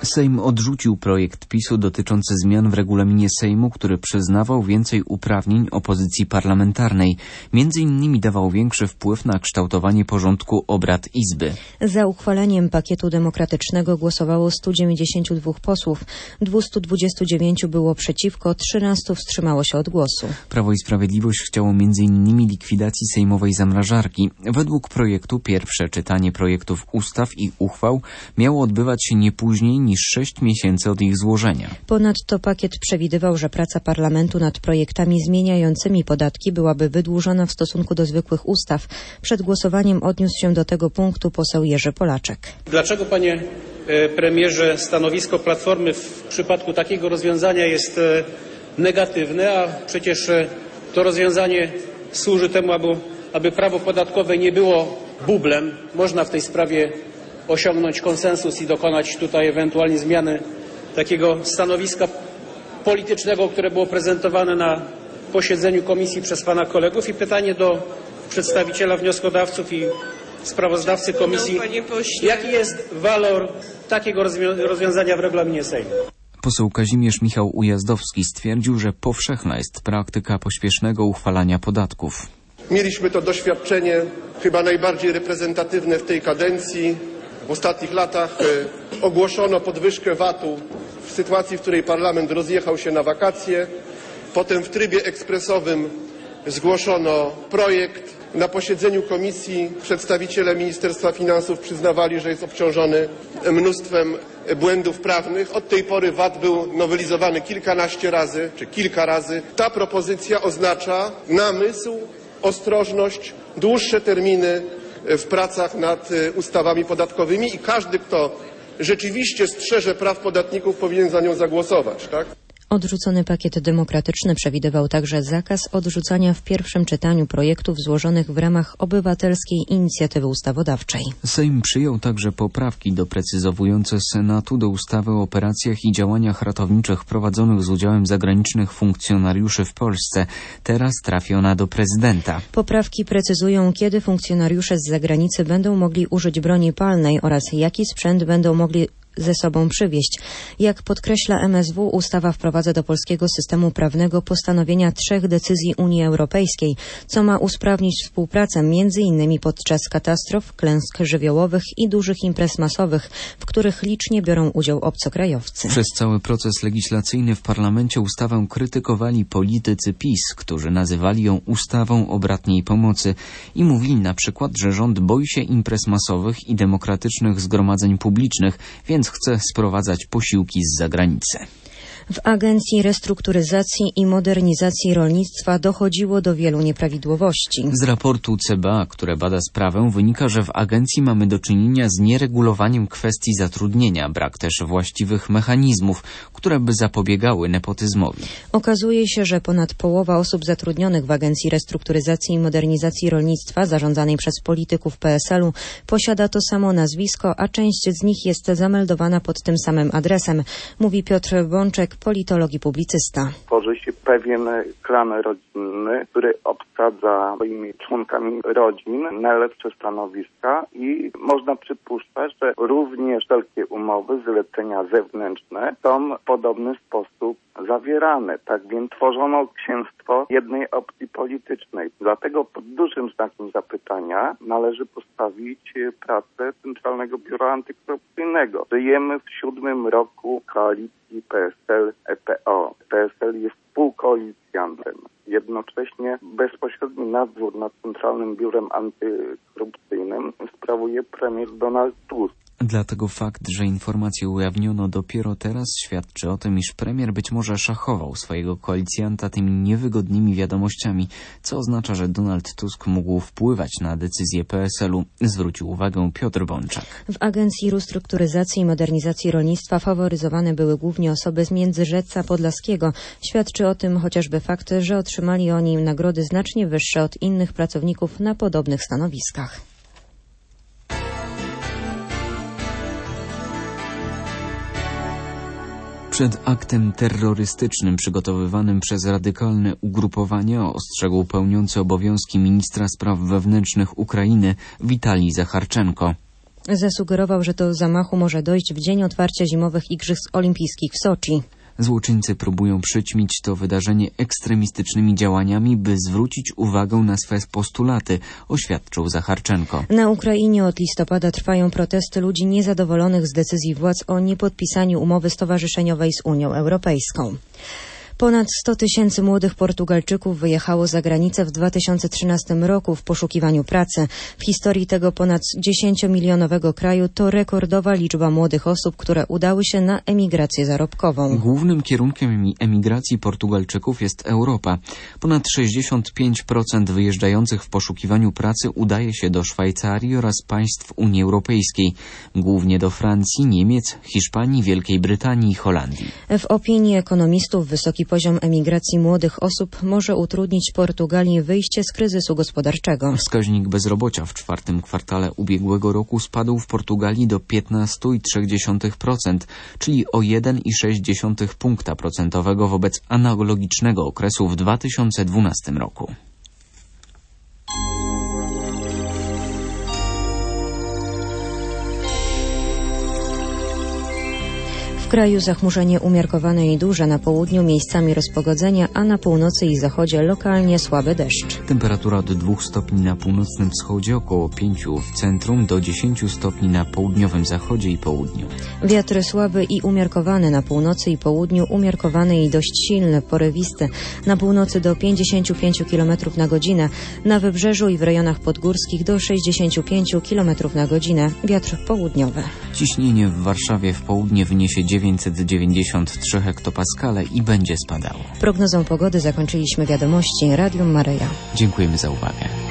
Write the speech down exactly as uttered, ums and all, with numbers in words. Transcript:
Sejm odrzucił projekt PiSu dotyczący zmian w regulaminie Sejmu, który przyznawał więcej uprawnień opozycji parlamentarnej. Między innymi dawał większy wpływ na kształtowanie porządku obrad Izby. Za uchwaleniem pakietu demokratycznego głosowało stu dziewięćdziesięciu dwóch posłów. dwieście dwadzieścia dziewięć było przeciwko, trzynastu wstrzymało się od głosu. Prawo i Sprawiedliwość chciało między innymi likwidacji sejmowej zamrażarki. Według projektu pierwsze czytanie projektów ustaw i uchwał miało odbywać się nie później niż sześć miesięcy od ich złożenia. Ponadto pakiet przewidywał, że praca parlamentu nad projektami zmieniającymi podatki byłaby wydłużona w stosunku do zwykłych ustaw. Przed głosowaniem odniósł się do tego punktu poseł Jerzy Polaczek. Dlaczego, panie premierze, stanowisko Platformy w przypadku takiego rozwiązania jest negatywne, a przecież to rozwiązanie służy temu, aby, aby prawo podatkowe nie było bublem. Można w tej sprawie osiągnąć konsensus i dokonać tutaj ewentualnie zmiany takiego stanowiska politycznego, które było prezentowane na posiedzeniu komisji przez pana kolegów. I pytanie do przedstawiciela wnioskodawców i sprawozdawcy komisji. Jaki jest walor takiego rozwiązania w regulaminie Sejmu? Poseł Kazimierz Michał Ujazdowski stwierdził, że powszechna jest praktyka pośpiesznego uchwalania podatków. Mieliśmy to doświadczenie chyba najbardziej reprezentatywne w tej kadencji. W ostatnich latach ogłoszono podwyżkę vatu w sytuacji, w której parlament rozjechał się na wakacje. Potem w trybie ekspresowym zgłoszono projekt. Na posiedzeniu komisji przedstawiciele Ministerstwa Finansów przyznawali, że jest obciążony mnóstwem błędów prawnych. Od tej pory V A T był nowelizowany kilkanaście razy, czy kilka razy. Ta propozycja oznacza namysł, ostrożność, dłuższe terminy w pracach nad ustawami podatkowymi i każdy, kto rzeczywiście strzeże praw podatników, powinien za nią zagłosować, tak? Odrzucony pakiet demokratyczny przewidywał także zakaz odrzucania w pierwszym czytaniu projektów złożonych w ramach obywatelskiej inicjatywy ustawodawczej. Sejm przyjął także poprawki doprecyzowujące Senatu do ustawy o operacjach i działaniach ratowniczych prowadzonych z udziałem zagranicznych funkcjonariuszy w Polsce. Teraz trafi ona do prezydenta. Poprawki precyzują, kiedy funkcjonariusze z zagranicy będą mogli użyć broni palnej oraz jaki sprzęt będą mogli ze sobą przywieźć. Jak podkreśla M S W, ustawa wprowadza do polskiego systemu prawnego postanowienia trzech decyzji Unii Europejskiej, co ma usprawnić współpracę między innymi podczas katastrof, klęsk żywiołowych i dużych imprez masowych, w których licznie biorą udział obcokrajowcy. Przez cały proces legislacyjny w parlamencie ustawę krytykowali politycy PiS, którzy nazywali ją ustawą o bratniej pomocy i mówili na przykład, że rząd boi się imprez masowych i demokratycznych zgromadzeń publicznych, więc chce sprowadzać posiłki z zagranicy. W Agencji Restrukturyzacji i Modernizacji Rolnictwa dochodziło do wielu nieprawidłowości. Z raportu C B A, które bada sprawę, wynika, że w agencji mamy do czynienia z nieregulowaniem kwestii zatrudnienia, brak też właściwych mechanizmów, które by zapobiegały nepotyzmowi. Okazuje się, że ponad połowa osób zatrudnionych w Agencji Restrukturyzacji i Modernizacji Rolnictwa, zarządzanej przez polityków P S L u, posiada to samo nazwisko, a część z nich jest zameldowana pod tym samym adresem, mówi Piotr Bączek, politolog i publicysta. Tworzy się pewien klan rodzinny, który obsadza swoimi członkami rodzin najlepsze stanowiska i można przypuszczać, że również wszelkie umowy, zlecenia zewnętrzne są w podobny sposób zawierane. Tak więc tworzono księstwo jednej opcji politycznej. Dlatego pod dużym znakiem zapytania należy postawić pracę Centralnego Biura Antykorupcyjnego. Żyjemy w siódmym roku koalicji P S L E P O. P S L jest współkoalicjantem. Jednocześnie bezpośredni nadzór nad Centralnym Biurem Antykorupcyjnym sprawuje premier Donald Tusk. Dlatego fakt, że informacje ujawniono dopiero teraz, świadczy o tym, iż premier być może szachował swojego koalicjanta tymi niewygodnymi wiadomościami, co oznacza, że Donald Tusk mógł wpływać na decyzje P S L u, zwrócił uwagę Piotr Bączak. W Agencji Restrukturyzacji i Modernizacji Rolnictwa faworyzowane były głównie osoby z Międzyrzecza Podlaskiego. Świadczy o tym chociażby fakt, że otrzymali oni nagrody znacznie wyższe od innych pracowników na podobnych stanowiskach. Przed aktem terrorystycznym przygotowywanym przez radykalne ugrupowania ostrzegł pełniący obowiązki ministra spraw wewnętrznych Ukrainy Witalij Zacharczenko. Zasugerował, że do zamachu może dojść w dzień otwarcia zimowych Igrzysk Olimpijskich w Soczi. Złoczyńcy próbują przyćmić to wydarzenie ekstremistycznymi działaniami, by zwrócić uwagę na swe postulaty, oświadczył Zacharczenko. Na Ukrainie od listopada trwają protesty ludzi niezadowolonych z decyzji władz o niepodpisaniu umowy stowarzyszeniowej z Unią Europejską. Ponad sto tysięcy młodych Portugalczyków wyjechało za granicę w dwa tysiące trzynastym roku w poszukiwaniu pracy. W historii tego ponad dziesięciomilionowego kraju to rekordowa liczba młodych osób, które udały się na emigrację zarobkową. Głównym kierunkiem emigracji Portugalczyków jest Europa. Ponad sześćdziesiąt pięć procent wyjeżdżających w poszukiwaniu pracy udaje się do Szwajcarii oraz państw Unii Europejskiej, głównie do Francji, Niemiec, Hiszpanii, Wielkiej Brytanii i Holandii. W opinii ekonomistów wysoki poziom emigracji młodych osób może utrudnić Portugalii wyjście z kryzysu gospodarczego. Wskaźnik bezrobocia w czwartym kwartale ubiegłego roku spadł w Portugalii do piętnaście przecinek trzy procent, czyli o jeden przecinek sześć punkta procentowego wobec analogicznego okresu w dwa tysiące dwunastym roku. W kraju zachmurzenie umiarkowane i duże, na południu miejscami rozpogodzenia, a na północy i zachodzie lokalnie słaby deszcz. Temperatura od dwóch stopni na północnym wschodzie, około pięciu w centrum, do dziesięciu stopni na południowym zachodzie i południu. Wiatry słaby i umiarkowany na północy i południu, umiarkowany i dość silny, porywisty. Na północy do pięćdziesięciu pięciu kilometrów na godzinę, na wybrzeżu i w rejonach podgórskich do sześćdziesięciu pięciu kilometrów na godzinę. Wiatr południowy. Ciśnienie w Warszawie w południe wyniesie dziewięćset dziewięćdziesiąt trzy hektopaskale i będzie spadało. Prognozą pogody zakończyliśmy wiadomości Radium Maryja. Dziękujemy za uwagę.